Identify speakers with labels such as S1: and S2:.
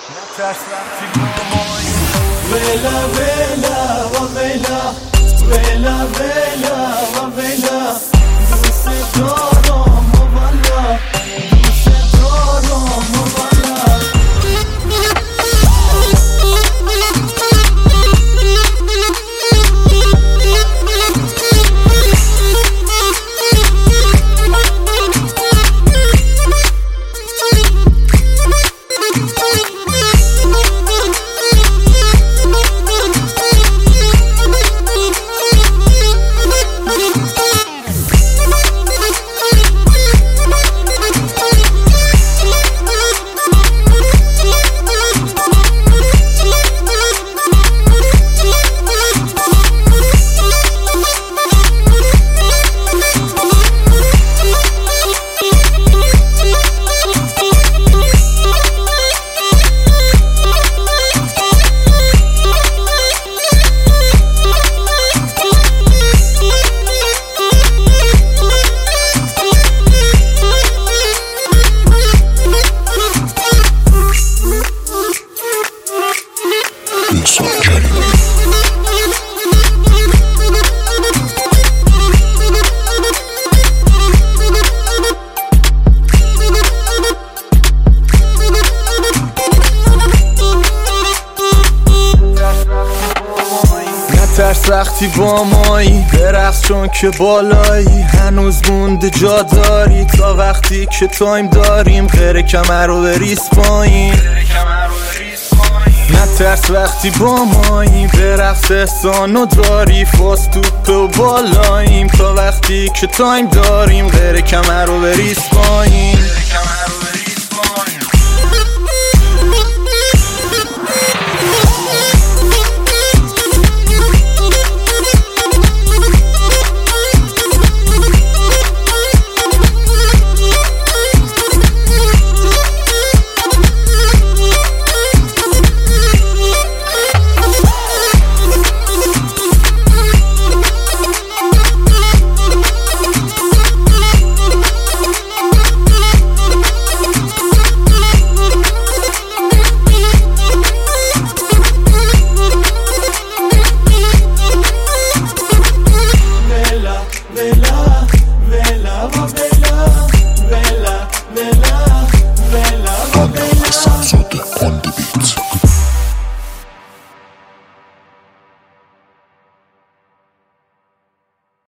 S1: ویلا ویلا و ویلا ویلا ویلا و ویلا دوست دارم و والا دوست دارم و والا
S2: ترس وقتی با مایی برقص چون که بالایی هنوز مونده جا داری تا وقتی که تایم داریم غیر کمر رو بریز پایین نه ترس وقتی با مایی برقص احسانو داری فاز توپه و بالاییم تا وقتی که تایم داریم غیر کمر رو بریز پایین
S1: Vela, vela, vela,